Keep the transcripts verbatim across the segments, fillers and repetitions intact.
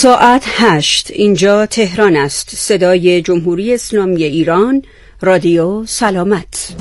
ساعت هشت، اینجا تهران است. صدای جمهوری اسلامی ایران، رادیو سلامت.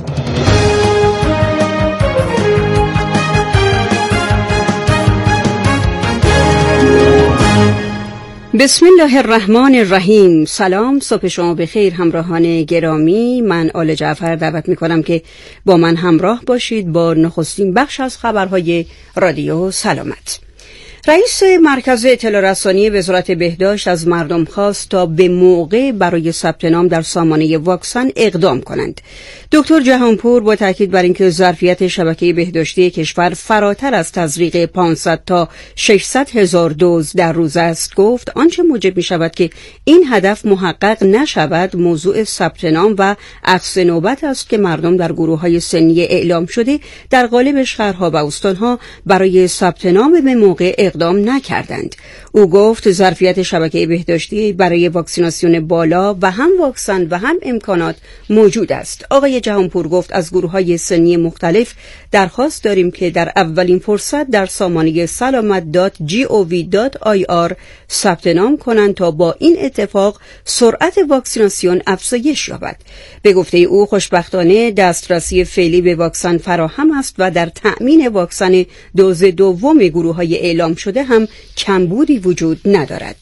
بسم الله الرحمن الرحیم. سلام، صبح شما بخیر همراهان گرامی. من آل جعفر دعوت می کنم که با من همراه باشید با نخستین بخش از خبرهای رادیو سلامت. رئیس مرکز اطلاع رسانی وزارت بهداشت از مردم خواست تا به موقع برای ثبت نام در سامانه واکسن اقدام کنند. دکتر جهانپور با تاکید بر اینکه ظرفیت شبکه بهداشتی کشور فراتر از تزریق پانصد تا ششصد هزار دوز در روز است، گفت آنچه موجب می شود که این هدف محقق نشود موضوع ثبت نام و اخذ نوبت است که مردم در گروه‌های سنی اعلام شده در قالب شهرها و استانها برای ثبت نام به موقع اقدام نکردند. او گفت ظرفیت شبکه بهداشتی برای واکسیناسیون بالا و هم واکسن و هم امکانات موجود است. آقای جهانپور گفت از گروه‌های سنی مختلف درخواست داریم که در اولین فرصت در سامانه سلامت دات جی او وی دات آی آر ثبت نام کنند تا با این اتفاق سرعت واکسیناسیون افزایش یابد. به گفته او خوشبختانه دسترسی فعلی به واکسن فراهم است و در تأمین واکسن دوز دوم گروه‌های اعلام شده هم کمبودی وجود ندارد.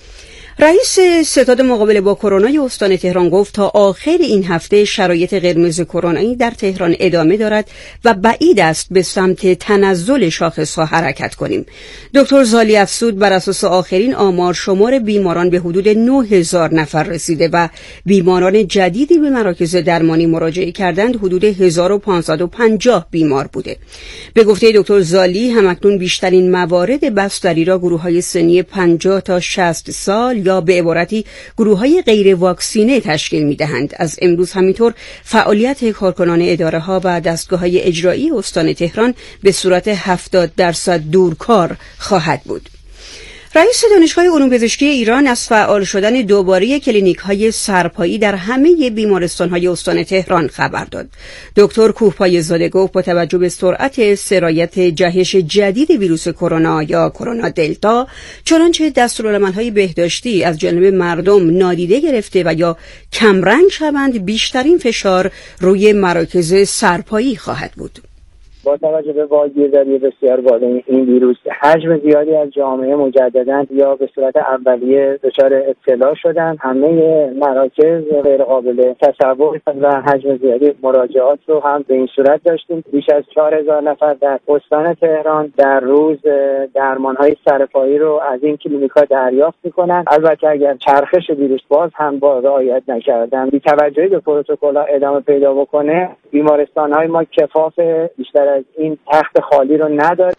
رئیس ستاد مقابله با کرونا استان تهران گفت تا آخر این هفته شرایط قرمز کرونایی در تهران ادامه دارد و بعید است به سمت تنزل شاخص‌ها حرکت کنیم. دکتر زالی افزود بر اساس آخرین آمار شمار بیماران به حدود نه هزار نفر رسیده و بیماران جدیدی به مراکز درمانی مراجعه کردند حدود هزار و پانصد و پنجاه بیمار بوده. به گفته دکتر زالی همکنون بیشترین موارد بستری را گروه‌های سنی پنجاه تا شصت سال یا به عبارتی گروه‌های غیر واکسینه تشکیل می‌دهند. از امروز همینطور فعالیت کارکنان اداره‌ها و دستگاه‌های اجرایی استان تهران به صورت هفتاد درصد دورکار خواهد بود. رئیس دانشگاه علوم پزشکی ایران از فعال شدن دوباره کلینیک‌های سرپایی در همه بیمارستان‌های استان تهران خبر داد. دکتر کوهپایه‌زاده گفت با توجه به سرعت سرایت جهش جدید ویروس کرونا یا کرونا دلتا، چنانچه دستورالعمل‌های بهداشتی از جانب مردم نادیده گرفته و یا کمرنگ شوند، بیشترین فشار روی مراکز سرپایی خواهد بود. با توجه به واگیرداری بسیار بالای این ویروس، حجم زیادی از جامعه مجدداً یا به صورت اولیه دچار ابتلا شدن. همه مراکز غیر قابل تصور و حجم زیادی مراجعات رو هم به این صورت داشتیم. بیش از چهار هزار نفر در استان تهران در روز درمان‌های سرپایی رو از این کلینیک‌ها دریافت می‌کنند. البته اگر چرخش ویروس باز هم با رعایت نکردن، بی توجهی به پروتکل‌ها ادامه پیدا بکنه، بیمارستان‌های ما کفاف بیشتر از این تخت خالی رو نداره.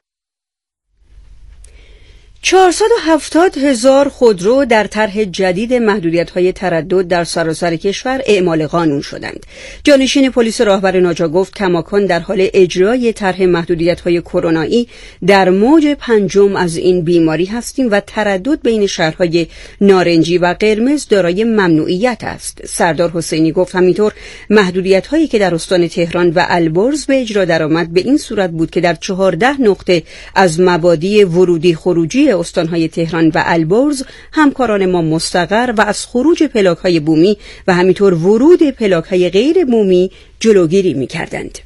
چهارصد و هفتاد هزار خودرو در طرح جدید محدودیت‌های تردد در سراسر کشور اعمال قانون شدند. جانشین پلیس راهبر ناجا گفت کماکان در حال اجرای طرح محدودیت‌های کرونایی در موج پنجم از این بیماری هستیم و تردد بین شهرهای نارنجی و قرمز دارای ممنوعیت است. سردار حسینی گفت همینطور محدودیت‌هایی که در استان تهران و البرز به اجرا درآمد به این صورت بود که در چهارده نقطه از مبادی ورودی خروجی استانهای تهران و البرز همکاران ما مستقر و از خروج پلاک‌های بومی و همینطور ورود پلاک‌های غیر بومی جلوگیری می‌کردند.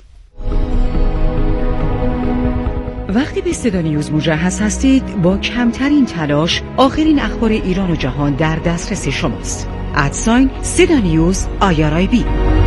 وقتی به صدا نیوز مجهز هستید، با کمترین تلاش آخرین اخبار ایران و جهان در دسترس شماست. ادساین صدا نیوز آی آر آی بی.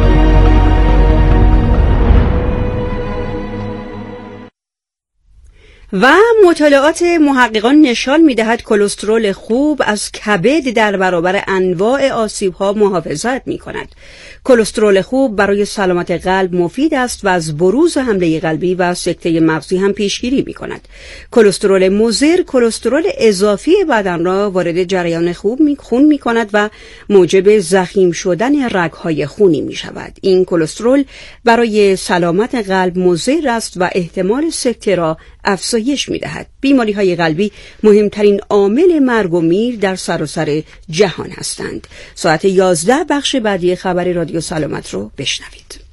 و مطالعات محققان نشان می‌دهد کلسترول خوب از کبد در برابر انواع آسیب‌ها محافظت می‌کند. کلسترول خوب برای سلامت قلب مفید است و از بروز حمله قلبی و سکته مغزی هم پیشگیری می‌کند. کلسترول مضر کلسترول اضافی بدن را وارد جریان خوب خون می‌کند و موجب ضخیم شدن رگ‌های خونی می‌شود. این کلسترول برای سلامت قلب مضر است و احتمال سکته را افزایش می‌دهد. بیماری‌های قلبی مهمترین عامل مرگ و میر در سراسر جهان هستند. ساعت یازده بخش بعدی خبر رادیو سلامت رو بشنوید.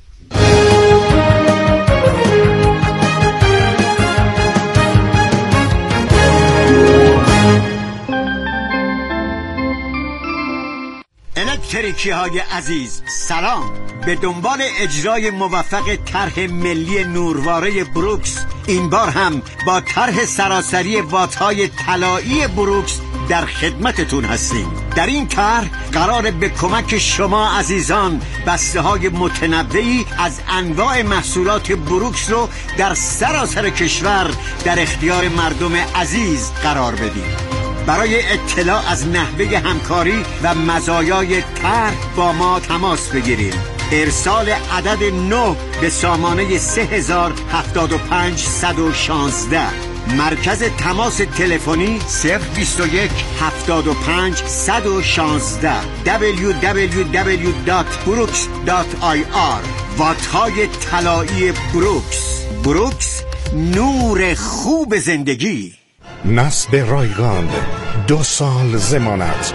اشتراکی های عزیز سلام. به دنبال اجرای موفق طرح ملی نورواره بروکس، این بار هم با طرح سراسری وات‌های طلایی بروکس در خدمتتون هستیم. در این طرح قرار به کمک شما عزیزان بسته های متنوعی از انواع محصولات بروکس رو در سراسر کشور در اختیار مردم عزیز قرار بدیم. برای اطلاع از نحوه همکاری و مزایای طرح با ما تماس بگیرید. ارسال عدد نه به سامانه سه هزار هفتاد و پنج صد و شانزده. مرکز تماس تلفنی صفر بیست و یک هفتاد و پنج صد و شانزده. دبلیو دبلیو دبلیو دات بروکس دات آی آر. وات‌های طلایی بروکس. بروکس، نور خوب زندگی. نصب رایگان، دو سال ضمانت،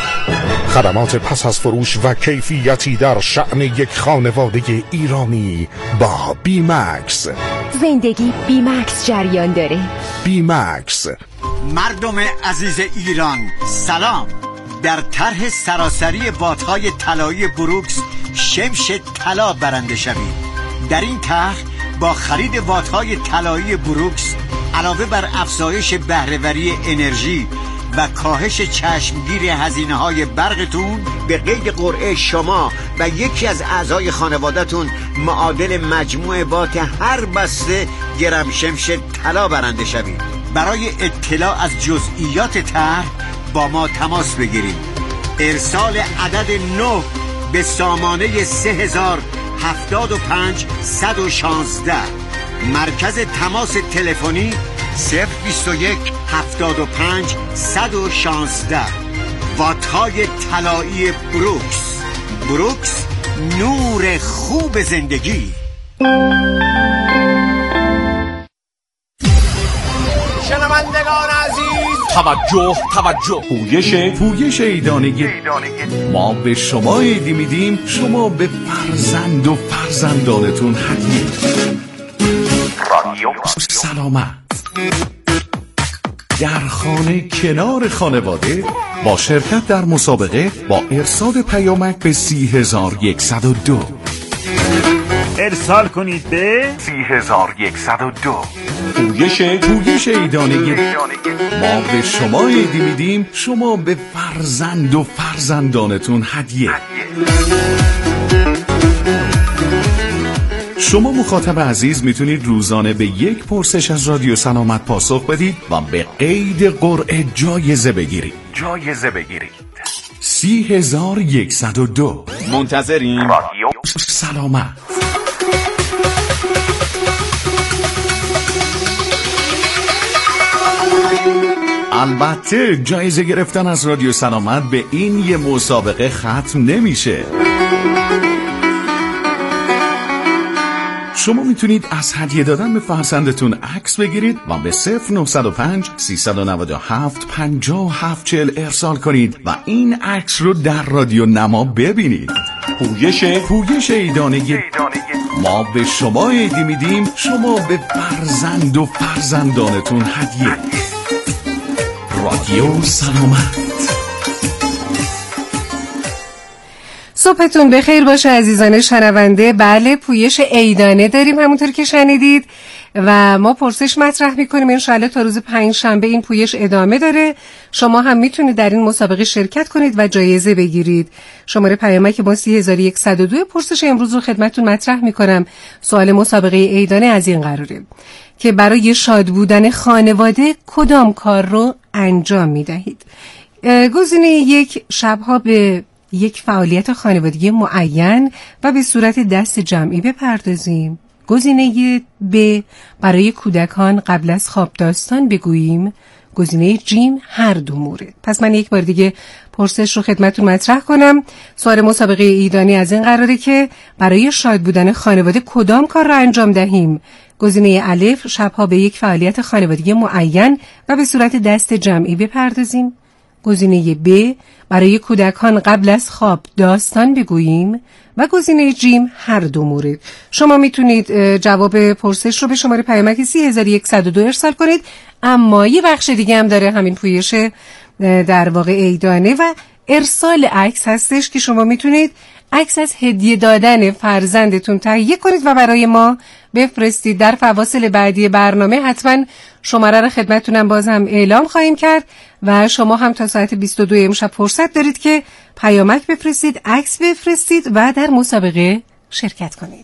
خدمات پس از فروش و کیفیتی در شأن یک خانواده ایرانی با بی مکس. زندگی بی مکس جریان داره. بی مکس. مردم عزیز ایران سلام. در طرح سراسری وات‌های طلایی بروکس شمش طلا برنده شوید. در این طرح با خرید وات‌های طلایی بروکس علاوه بر افزایش بهره‌وری انرژی و کاهش چشمگیر هزینه‌های برقتون، به قید قرعه شما و یکی از اعضای خانواده‌تون معادل مجموع وات هر بسته گرم شمش طلا برنده شوید. برای اطلاع از جزئیات طرح با ما تماس بگیرید. ارسال عدد نه به سامانه سه هزار هفتاد و پنج صد و شانزده. مرکز تماس تلفنی صفر بیست و یک هفتاد و پنج صد و شانزده. وات‌های طلایی بروکس. بروکس، نور خوب زندگی. شنوندگان عزیز توجه توجه. پویش پویش ایدانگی. ما به شما ایدی میدیم، شما به فرزند و فرزندانتون هدیه. رادیو سلامت در خانه کنار خانواده با شرکت در مسابقه با ارسال پیامک به سی هزار یکصد و دو. ارسال کنید به سی هزار یکصد و دو. پویش پویش ایدانگی. ما به شما ایدی میدیم، شما به فرزند و فرزندانتون هدیه. شما مخاطب عزیز میتونید روزانه به یک پرسش از رادیو سلامت پاسخ بدید و به قید قرعه جایزه بگیرید. جایزه بگیرید. سی هزار یکصد و دو. منتظریم. رادیو سلامت. البته جایزه گرفتن از رادیو سلامت به این یه مسابقه ختم نمیشه. شما میتونید از هدیه دادن به فرزندتون عکس بگیرید و به صفر نه صفر پنج سیصد و نود و هفت پنجاه و هفت چهل ارسال کنید و این عکس رو در رادیو نما ببینید. پویش پویش ایدانگی. ما به شما ایدی میدیم، شما به فرزند و فرزندانتون هدیه. رادیو سلامت. صبحتون بخیر باشه عزیزان شنونده. بله، پویش عیدانه داریم همونطور که شنیدید و ما پرسش مطرح میکنیم. انشالله تا روز پنج شنبه این پویش ادامه داره. شما هم میتونید در این مسابقه شرکت کنید و جایزه بگیرید. شماره پیامک ما سی هزار یکصد و دو. پرسش امروز رو خدمتتون مطرح میکنم. سوال مسابقه عیدانه از این قراره که برای شاد بودن خانواده کدام کار رو انجام میدهید؟ گزینه یک، شبها به یک فعالیت خانوادگی معین و به صورت دست جمعی بپردازیم. گزینه ب، برای کودکان قبل از خواب داستان بگوییم. گزینه جیم، هر دو مورد. پس من یک بار دیگه پرسش رو خدمتتون مطرح کنم. سوال مسابقه عیدانه از این قراره که برای شاد بودن خانواده کدام کار را انجام دهیم؟ گزینه الف، شبها به یک فعالیت خانوادگی معین و به صورت دست جمعی بپردازیم. گزینه ب، برای کودکان قبل از خواب داستان بگوییم و گزینه جیم، هر دو مورد. شما میتونید جواب پرسش رو به شماره پیامک سی هزار یکصد و دو ارسال کنید. اما یه بخش دیگه هم داره همین پویش در واقع عیدانه و ارسال عکس هستش که شما میتونید عکس از هدیه دادن فرزندتون تهیه کنید و برای ما بفرستید. در فواصل بعدی برنامه حتما شماره رو خدمتتونم باز هم اعلام خواهیم کرد و شما هم تا ساعت بیست و دو امشب فرصت دارید که پیامک بفرستید، عکس بفرستید و در مسابقه شرکت کنید.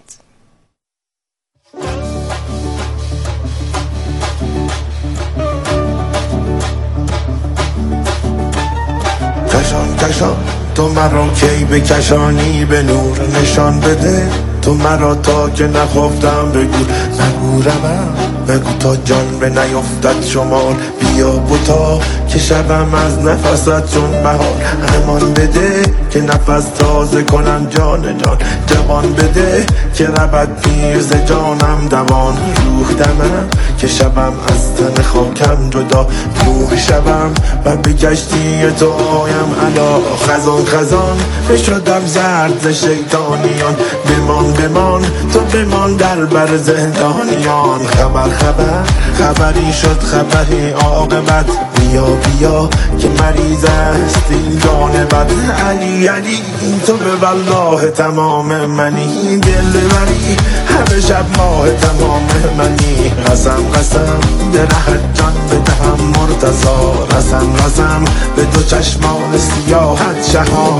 کشان کشان تو مرا کی بکشانی به نور نشان بده، تو مرا تا که نخفتم بگو نگورم، بگو تا جان به نیفتد شمال، بیا بوتا که شبم از نفست چون بهار، امان بده که نفس تازه کنم جان جان، جوان بده که ربط پیرز جانم دوان، روح دمم که شبم از تن خاکم جدا، روح شبم و به کشتی تو آیم علا، خزان خزان بشدم زرد ز شیطانیان، بمان بمان تو بمان در بر زندانیان، خبر خبر خبری شد خبری عاقبت، بیا بیا که مریض است این جان بد، علی علی تو به والله تمام منی، دل بری همه شب ماه تمام منی، قسم قسم درهت جان بدهم مرتضا، رسم رسم به دو چشمان سیاحت شها.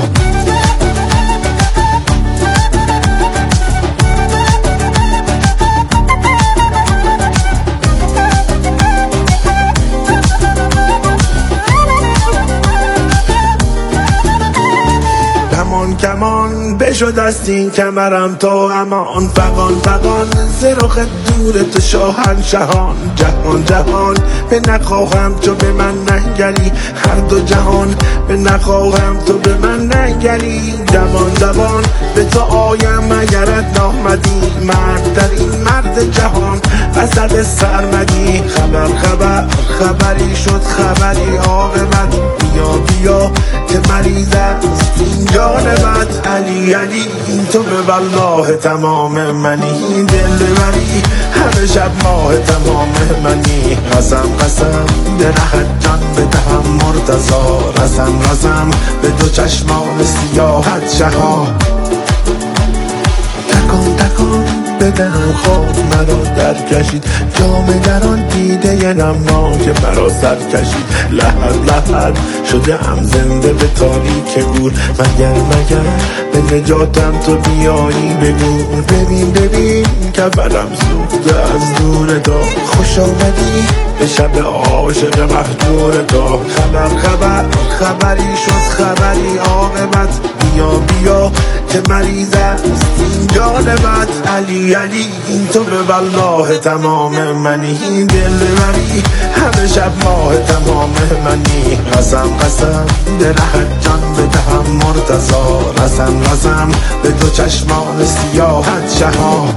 کمان بشد است این کمرم تو امان، فقان فقان زرخ دور تو شاهنشهان، جهان جهان به نخواهم تو به من ننگری، هر دو جهان به نخواهم تو به من ننگری، دوان دوان به تو آیم اگرت نامدی، مرد در این مرد جهان وسط سرمدی، خبر خبر خبری شد خبری عاقبت، بیا بیا که مریض است این جان بد، علی علی تو به والله تمام منی، دل بری همه شب ماه تمام منی، قسم قسم درهت جان بدهم مرتضا، رسم رسم به دو چشمان سیاحت شها، تکان تکان بدهم خواب مرا در کشید، جام در آن دیده نمناک مرا سر کشید، لحد لحد شده ام زنده به تاریک گور، مگر مگر به نجاتم تو بیایی بگو، ببین ببین کفرم سوخته از دور تو، خوش آمدی به شب عاشق مهجور تو، خبر خبر خبری شد خبری عاقبت، بیا بیا که مریض است این جان بد، علی علی تو به والله تمام منی، دل بری همه شب ماه تمام منی، قسم قسم درهت جان بدهم مرتضا، رسم رسم به دو چشمان سیاحت شها.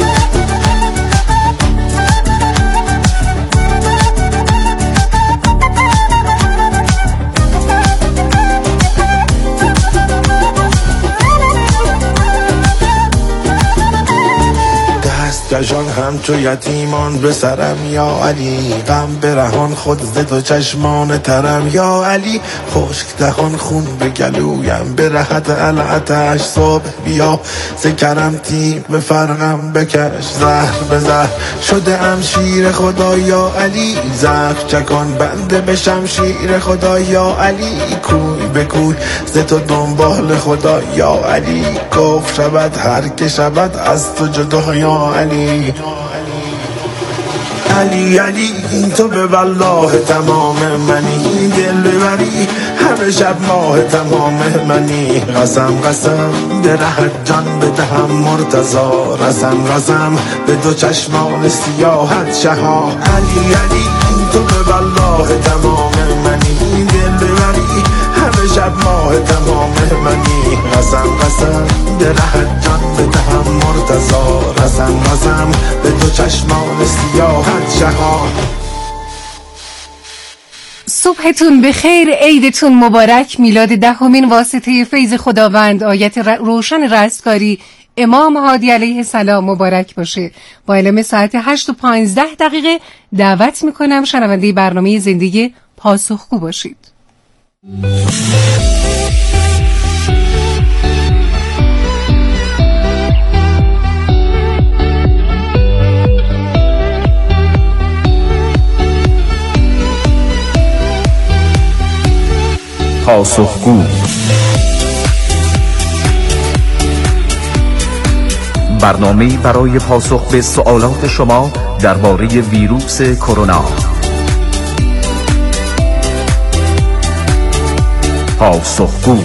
کشان همچو یتیمان به سرم یا علی، غم برهان خود ز تو چشمان ترم یا علی، خشک دهان خون به گلویم به رهت العتش، صبح بیا ز کرم تیم به فرقم بکش، زهر به زهر شده ام شیر خدا یا علی، زخم چکان بنده به شمشیر خدا یا علی، کوی به کوی ز تو دنبال خدا یا علی، کفر شود هر که شود از تو جدا یا علی، علی علی تو به والله تمام منی، دل بری همه شب ماه تمام منی، قسم قسم درهت جان بدهم مرتضا، رسم رسم به دو چشمان سیاحت شها، علی علی تو به والله تمام منی، دل بری همه شب ماه تمام منی، قسم قسم درهت جان بدهم مرتضا، رسم رسم به دو چشمان سیاحت شها. صبحتون بخیر، عیدتون مبارک، میلاد دهمین واسطه فیض خداوند، آیت روشن رستگاری امام هادی علیه السلام مبارک باشه. با اعلام ساعت هشت و پانزده دقیقه دعوت میکنم شنونده برنامه زندگی پاسخگو باشید. پاسخگو، برنامه‌ای برای پاسخ به سوالات شما درباره ویروس کرونا. پاسخگو.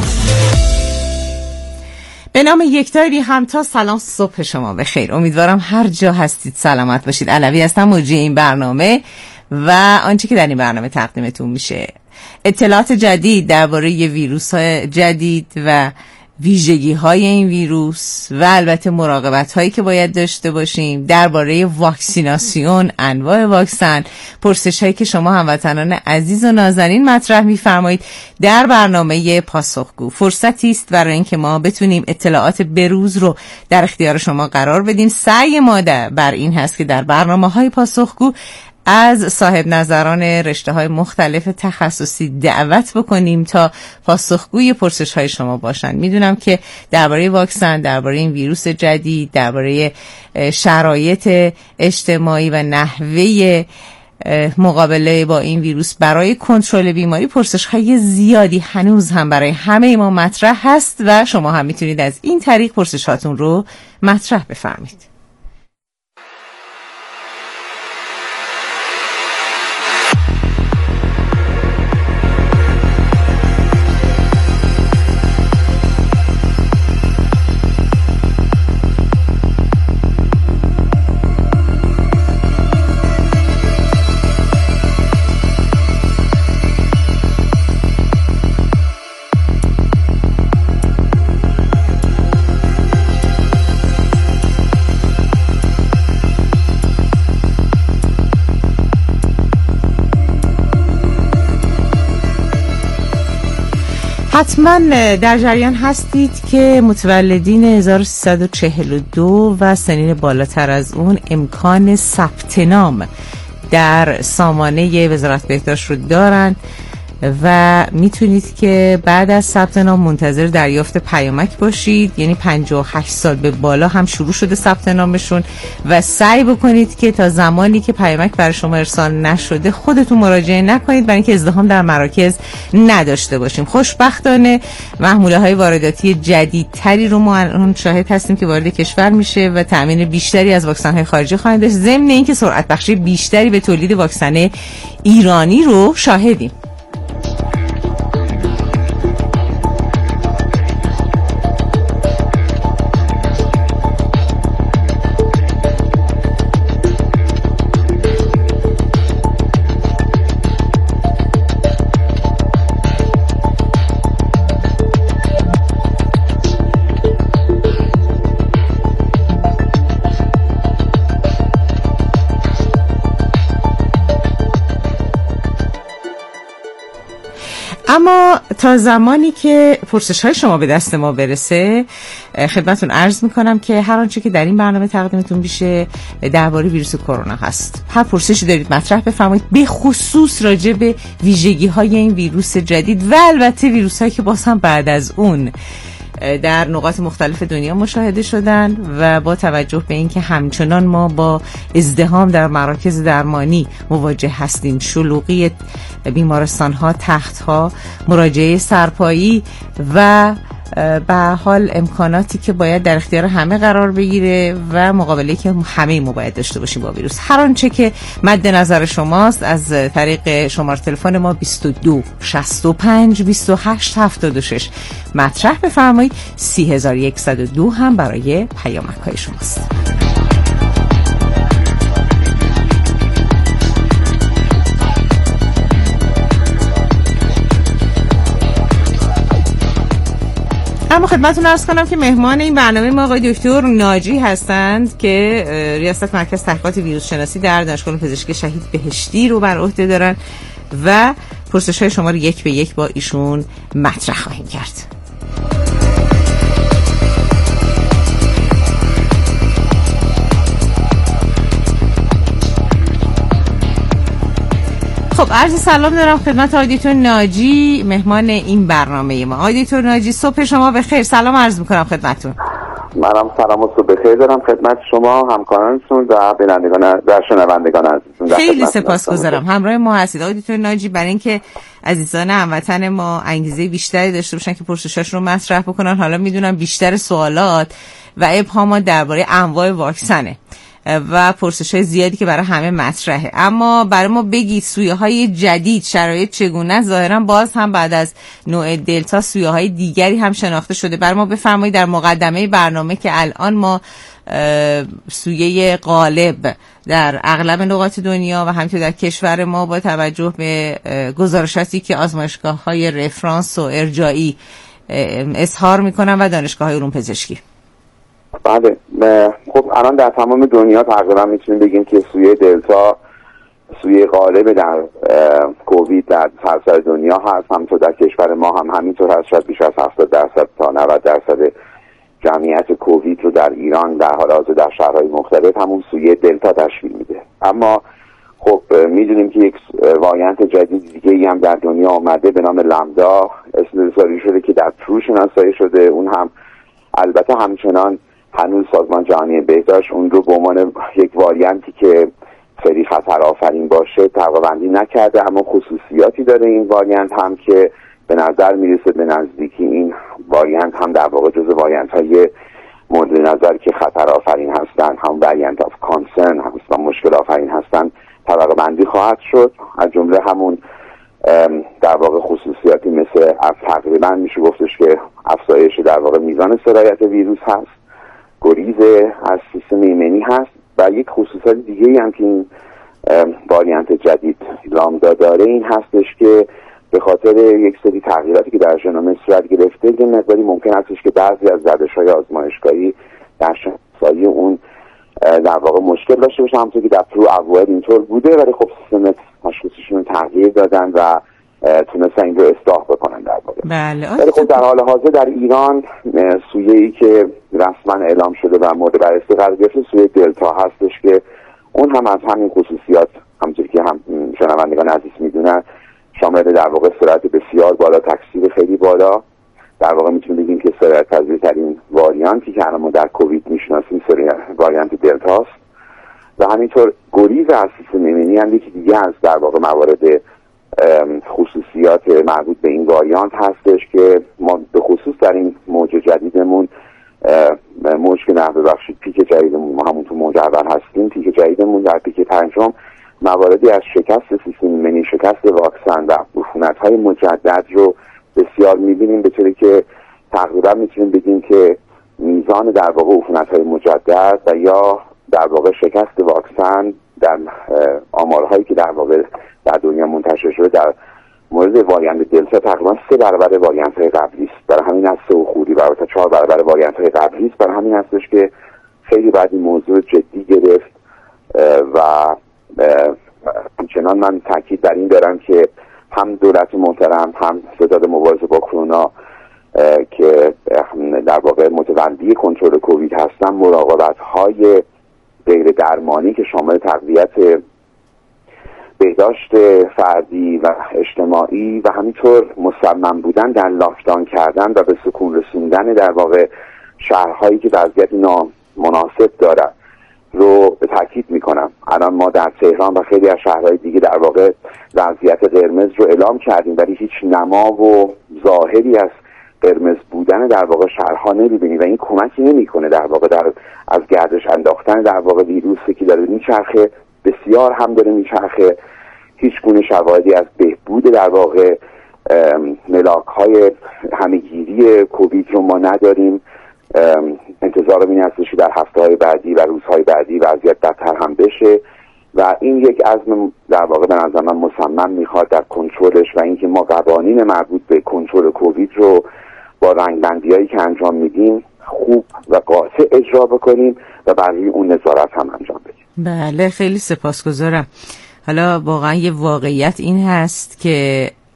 به نام یکتای بی همتا، سلام، صبح شما بخیر. امیدوارم هر جا هستید سلامت باشید. علوی هستم، مجری این برنامه و آنچه که در این برنامه تقدیمتون میشه اطلاعات جدید درباره ویروس های جدید و ویژگی های این ویروس و البته مراقبت هایی که باید داشته باشیم درباره واکسیناسیون، انواع واکسن، پرسش هایی که شما هموطنان عزیز و نازنین مطرح می‌فرمایید در برنامه پاسخگو. فرصتی است برای اینکه ما بتونیم اطلاعات بروز رو در اختیار شما قرار بدیم. سعی ما بر این هست که در برنامه‌های پاسخگو از صاحب نظران رشته های مختلف تخصصی دعوت بکنیم تا پاسخگوی پرسش های شما باشند. میدونم که درباره واکسن، درباره این ویروس جدید، درباره شرایط اجتماعی و نحوه مقابله با این ویروس برای کنترل بیماری پرسش های زیادی هنوز هم برای همه ما مطرح هست و شما هم میتونید از این طریق پرسش هاتون رو مطرح بفرمایید. حتما در جریان هستید که متولدین هزار و سیصد و چهل و دو و سنین بالاتر از اون امکان ثبت نام در سامانه وزارت بهداشت رو دارن و میتونید که بعد از ثبت نام منتظر دریافت پیامک باشید. یعنی پنجاه و هشت سال به بالا هم شروع شده ثبت نامشون و سعی بکنید که تا زمانی که پیامک برای شما ارسال نشده خودتون مراجعه نکنید برای اینکه ازدحام در مراکز نداشته باشیم. خوشبختانه محموله های وارداتی جدیدتری رو ما الان شاهد هستیم که وارد کشور میشه و تامین بیشتری از واکسن های خارجی خواهند داشت، ضمن اینکه سرعت بخشی بیشتری به تولید واکسن ایرانی رو شاهدیم. اما تا زمانی که پرسش های شما به دست ما برسه خدمتون عرض میکنم که هر آنچه که در این برنامه تقدیمتون میشه درباره ویروس کرونا هست. هر پرسشی دارید مطرح بفرمایید، به خصوص راجع به ویژگی های این ویروس جدید و البته ویروس هایی که باز هم بعد از اون در نقاط مختلف دنیا مشاهده شدن و با توجه به اینکه همچنان ما با ازدحام در مراکز درمانی مواجه هستیم، شلوغی بیمارستان ها، تخت ها، مراجعه سرپایی و به حال امکاناتی که باید در اختیار همه قرار بگیره و مقابله که همه ما باید داشته باشیم با ویروس. هر آنچه که مد نظر شماست از طریق شماره تلفن ما بیست و دو شصت و پنج بیست و هشت هفتاد و شش مطرح بفرمایید. سی هزار و صد و دو هم برای پیامک های شماست. اما خدمتتون عرض کنم که مهمان این برنامه ما آقای دکتر ناجی هستند که ریاست مرکز تحقیقات ویروس شناسی در دانشگاه پزشکی شهید بهشتی رو بر عهده دارن و پرسش‌های شما رو یک به یک با ایشون مطرح خواهیم کرد. خب عرض سلام دارم خدمت آقای دکتر ناجی مهمان این برنامه ما. آقای دکتر ناجی صبح شما بخیر. سلام عرض میکنم خدمتتون. منم سلام و صبح بخیر دارم خدمت شما، همکارانتون و بینندگان و شنوندگان عزیزتون. خیلی سپاسگزارم همراه ما هستید آقای دکتر ناجی، برای اینکه عزیزان هموطن ما انگیزه بیشتری داشته باشن که پرسشاش رو مطرح بکنن. حالا میدونم بیشتر سوالات و ابهامات درباره انواع واکسنه و پرسش‌های زیادی که برای همه مطرحه، اما برای ما بگید سویه‌های جدید شرایط چگونه؟ ظاهراً باز هم بعد از نوع دلتا سویه‌های دیگری هم شناخته شده. برای ما بفرمایید در مقدمه برنامه که الان ما سویه غالب در اغلب نقاط دنیا و همینطور در کشور ما با توجه به گزارشاتی که آزمایشگاه‌های رفرانس و ارجاعی اظهار می‌کنن و دانشگاه‌های علوم پزشکی. بله خب الان در تمام دنیا تقریبا میتونیم بگیم که سویه دلتا سویه غالب در کووید در سراسر دنیا هست. همینطور در کشور ما هم همینطور هست. شاید بیش از هفتاد درصد تا نود درصد جمعیت کووید رو در ایران در حال حاضر در شهرهای مختلف همون سویه دلتا تشکیل میده. اما خب میدونیم که یک واریانت جدید دیگه ای هم در دنیا آمده به نام لامدا اسم گذاری شده که در پرو شناسایی شده. اون هم البته همچنان هنوز سازمان جهانی بهداشت اون رو به عنوان یک واریانتی که خیلی خطر آفرین باشه طبقه بندی نکرده، اما خصوصیاتی داره این واریانت هم که به نظر میرسه به نزدیکی این واریانت هم در واقع جزو واریانت های مورد نظر که خطر آفرین هستن، هم واریانت آف کانسرن هستن، مشکل آفرین هستن طبقه بندی خواهد شد. از جمله همون در واقع خصوصیاتی مثل از تقریبا میشه گفتش که افزایش در واقع میزان سرایت ویروس هست، گریز از سیستم ایمنی هست و یک خصوصیت دیگه ای هم که این واریانت جدید لامدا داره این هستش که به خاطر یک سری تغییراتی که در ژنوم صورت گرفته یه مقداری ممکن هستش که بعضی از روش‌های آزمایشگاهی در شناسایی اون در واقع مشکل داشته باشه، همونطور که در پرو اوایل اینطور بوده، ولی خب سیستم تشخیصشون تغییر دادن و تونستن این رو اصلاح بکنن در واقع. بله. ولی خب در حال حاضر در ایران سویه‌ای که رسما اعلام شده و مورد بررسی قرار گرفته سویه دلتا هستش که اون هم از همین خصوصیات همونطور که هم شنوندگان عزیز میدونن شامل در واقع سرعت بسیار بالا، تکثیر خیلی بالا، در واقع میتونیم بگیم که سرعت پذیرترین واریانتی که الان ما در کووید میشناسیم سرعت واریانت دلتا است و همینطور گریز از سیستم ایمنی هم یکی دیگه از در واقع موارد خصوصیات مربوط به این واریانت هستش که ما به خصوص در این موج جدیدمون موج که نه ببخشید پیک جدیدمون ما همون تو موج اول هستیم، پیک جدیدمون در پیک پنجم مواردی از شکست سیستم ایمنی، شکست واکسن و عفونت‌های مجدد رو بسیار می‌بینیم، به طوری که تقریبا میتونیم بگیم که میزان در واقع عفونت‌های مجدد و یا در واقع شکست واکسن در آمارهایی که در واقع در دنیا منتشر شده در مورد واریانت دلتا تقریبا سه برابر واریانت های قبلی است. برای همین است سه و خوری برای تا چهار برابر واریانت های قبلی است. برای همین هستش که خیلی باید این موضوع جدی گرفت و همچنان من تاکید بر این دارم که هم دولت محترم هم ستاد مبارزه با کرونا که در واقع متولی کنترل کووید هستن مراقبت های غیر درمانی که شامل تقویت بهداشت فردی و اجتماعی و همینطور مصمم بودن در لاکداون کردن و به سکون رسوندن در واقع شهرهایی که وضعیت نامناسب دارن رو به تاکید میکنم. الان ما در تهران و خیلی از شهرهای دیگه در واقع وضعیت قرمز رو اعلام کردیم ولی هیچ نما و ظاهری از قرمز بودن در واقع شهرها نمیبینی و این کمکی نمیکنه در واقع در از گردش انداختن در واقع ویروسی که داره میچرخه، بسیار هم داره میچرخه. هیچ گونه شواهدی از بهبود در واقع ملاک های همهگیری کووید رو ما نداریم. انتظار این هستش که در هفته های بعدی و روزهای بعدی وضعیت بدتر هم بشه و این یک عزم در واقع به نظر من مصمم میخواد در کنترلش و اینکه ما قوانین مربوط به کنترل کووید رو با رنگبندیایی که انجام میدیم خوب و قاطع اجرا بکنیم و بر روی اون نظارت هم انجام بدیم. بله خیلی سپاسگزارم. حالا واقعا یه واقعیت این هست که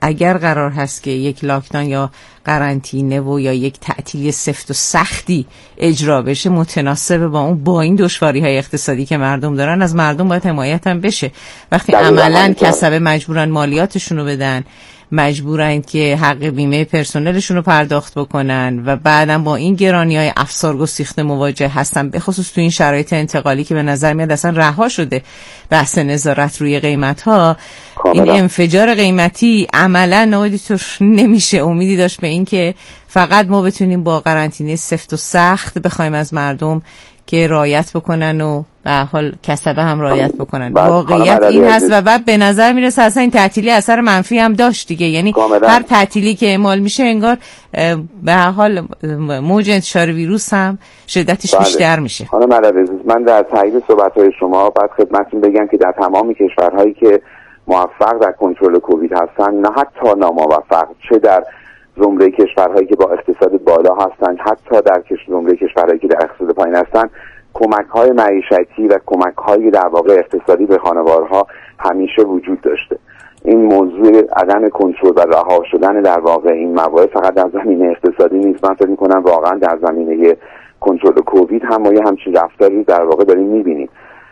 اگر قرار هست که یک لاکداون یا قرنطینه و یا یک تعطیلی سفت و سختی اجرا بشه متناسب با اون با این دشواری‌های اقتصادی که مردم دارن، از مردم باید حمایت هم بشه. وقتی عملاً کسبه مجبورن مالیاتشون رو بدن، مجبورن که حق بیمه پرسنلشون رو پرداخت بکنن و بعداً با این گرانی‌های افسار گسیخته مواجه هستن، به خصوص تو این شرایط انتقالی که به نظر میاد اصلا رها شده بحث نظارت روی قیمت‌ها. این انفجار قیمتی عملاً نهایتاً نمیشه امیدی داشت به این که فقط ما بتونیم با قرنطینه سفت و سخت بخوایم از مردم که رعایت بکنن و به حال کسبه هم رعایت بکنن. واقعیت این هست و بعد به نظر میرسه اصلا این تعطیلی اثر منفی هم داشت دیگه، یعنی کاملا. هر تعطیلی که اعمال میشه انگار به حال موج انتشار ویروس هم شدتش بله. بیشتر میشه. خانم علوی من در تایید صحبت‌های شما بعد خدمتتون بگم که در تمام کشورهایی که موفق در کنترل کووید هستن، نه حتی ناموفق، چه در زمره کشورهایی که با اقتصاد بالا هستند، حتی در زمره کشورهایی که در اقتصاد پایین هستند، کمک‌های معیشتی و کمک‌های در واقع اقتصادی به خانوارها همیشه وجود داشته. این موضوع عدم کنترل و رها شدن در واقع این موارد فقط در زمینه اقتصادی نیست. من فکر می‌کنم واقعا در زمینه کنترل کووید هم ما یه همچین رفتاری در واقع داریم می‌بینیم.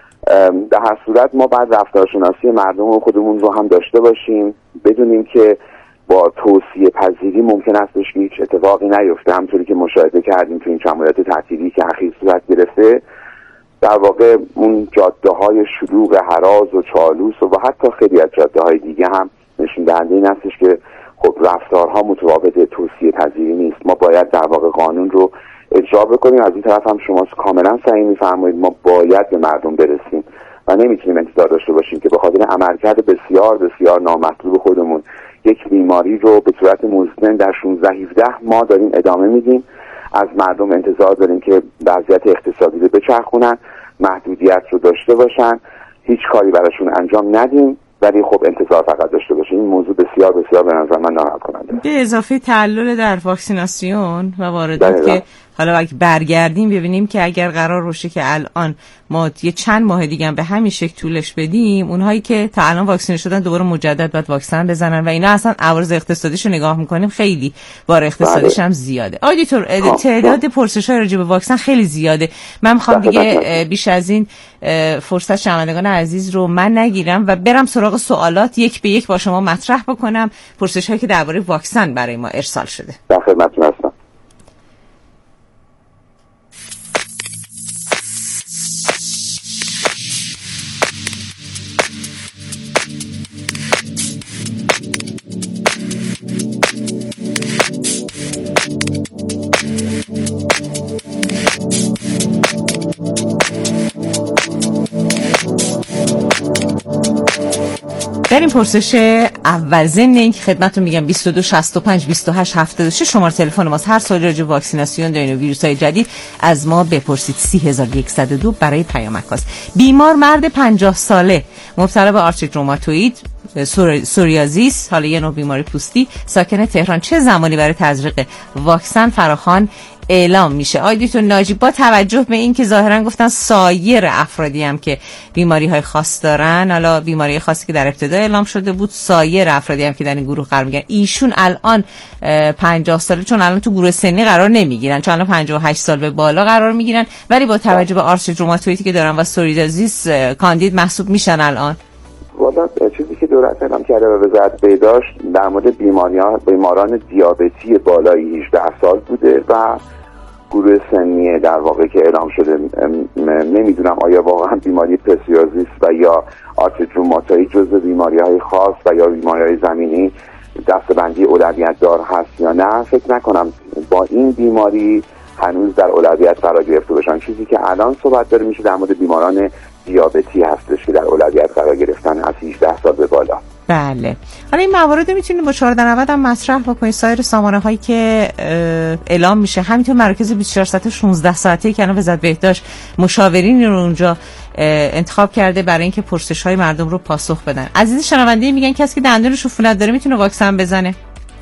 در هر صورت ما بعد رفتارشناسی مردم و خودمون رو هم داشته باشیم، بدونیم که با توصیه پذیری ممکن استش که هیچ اتفاقی نیفته. همونطوری که مشاهده کردیم تو این چمولت تعطیلی که اخیر صورت گرفته، در واقع اون جاده های شلوغ هراز و چالوس و حتی خیلی از جاده های دیگه هم نشون دهنده این استش که خب رفتارها متفاوت، توصیه پذیری نیست. ما باید در واقع قانون رو اجرا بکنیم. از این طرف هم شما کاملا صحیح میفرمایید، ما باید به مردم برسیم و نمیتونیم انتظار داشته باشیم که به خاطر عملکرد بسیار بسیار نامطلوب خودمون یک بیماری رو به صورت مزمن در شانزده هفده ماه داریم ادامه میدیم. از مردم انتظار داریم که وضعیت اقتصادی رو بچرخونن، محدودیت رو داشته باشن، هیچ کاری براشون انجام ندیم، ولی خب انتظار فقط داشته باشیم. این موضوع بسیار بسیار به نظر من ناراحت کننده. به اضافه تعلل در واکسیناسیون و واردات که حالا اگه برگردیم ببینیم که اگر قرار باشه که الان ما یه چند ماه دیگه هم به همین شکل طولش بدیم، اونهایی که تا الان واکسینه شدن دوباره مجدد باید واکسن بزنن و اینا اصلا عوارض اقتصادیشو نگاه میکنیم خیلی بار اقتصادیش هم زیاده. آقای دکتر تعداد پرسش‌های راجع به واکسن خیلی زیاده. من میخوام دیگه بیش از این فرصت شنوندگان عزیز رو من نگیرم و برم سراغ سوالات یک به یک با شما مطرح بکنم، پرسش‌هایی که درباره واکسن برای ما ارسال شده. در خدمتتون هستم. در این پرسش اول ضمن اینکه خدمتتون میگم بیست و دو شصت و پنج بیست و هشت هفتاد و شش شماره تلفن ماست. هر سوالی راجع به واکسیناسیون دارین و ویروس‌های جدید از ما بپرسید. سی هزار و صد و دو برای پیامک هاست. بیمار مرد پنجاه ساله مبتلا به آرتریت روماتوئید سوریازیس، حالا یه نوع بیماری پوستی، ساکن تهران، چه زمانی برای تزریق واکسن فراخوان اعلام میشه؟ آقای دکتر ناجی با توجه به این که ظاهرا گفتن سایر افرادی هم که بیماری های خاص دارن، حالا بیماری خاصی که در ابتدا اعلام شده بود، سایر افرادی هم که در این گروه قرار میگیرن، ایشون الان پنجاه ساله، چون الان تو گروه سنی قرار نمیگیرن، چون الان پنجاه و هشت سال به بالا قرار میگیرن، ولی با توجه به آرتریت روماتوئیدی که دارن و سوریازیس کاندید محسوب میشن الان؟ والا چیزی که دولت اعلام کرده و وزارت بهداشت در مورد بیماریان بیماران دیابتی بالای هجده سال بوده و گروه سنی در واقع که اعلام شده. نمیدونم آیا واقعا بیماری پسیوزیس و یا آرتریت روماتوئید جزو بیماری‌های خاص و یا بیماری‌های زمینی دسته‌بندی اولویت دار هست یا نه. فکر نکنم با این بیماری هنوز در اولویت قرار گرفته باشن. چیزی که الان صحبت داره میشه در مورد بیماران دیابتی هستش که در اولویت قرار گرفتن از هجده سال به بالا. بله. حالا این موارد میتونید با چهارده نود هم مطرح بکنید. سایر سامانه هایی که اعلام میشه، همینطور مراکز بیست و چهار ساعته شانزده ساعته که الان وزارت بهداشت مشاورین رو اونجا انتخاب کرده برای اینکه پرسش های مردم رو پاسخ بدن. عزیز شنونده میگن کسی که دندون عفونت داره میتونه واکسن بزنه؟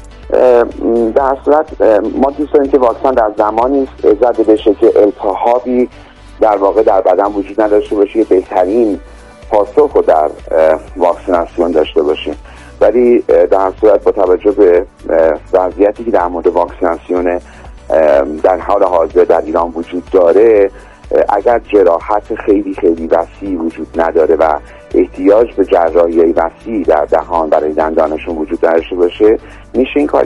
در صورت ما دوست داریم که واکسن در زمانی زده بشه که التهابی در واقع در بدن وجود نداشته باشه، بهترین پاسخ رو در واکسیناسیون داشته باشیم. ولی در صورت با توجه به وضعیتی که در مورد واکسیناسیون در حال حاضر در ایران وجود داره، اگر جراحت خیلی خیلی وسیع وجود نداره و احتیاج به جراحی وسیع در دهان برای دندانشون وجود داشته باشه، میشه این کاری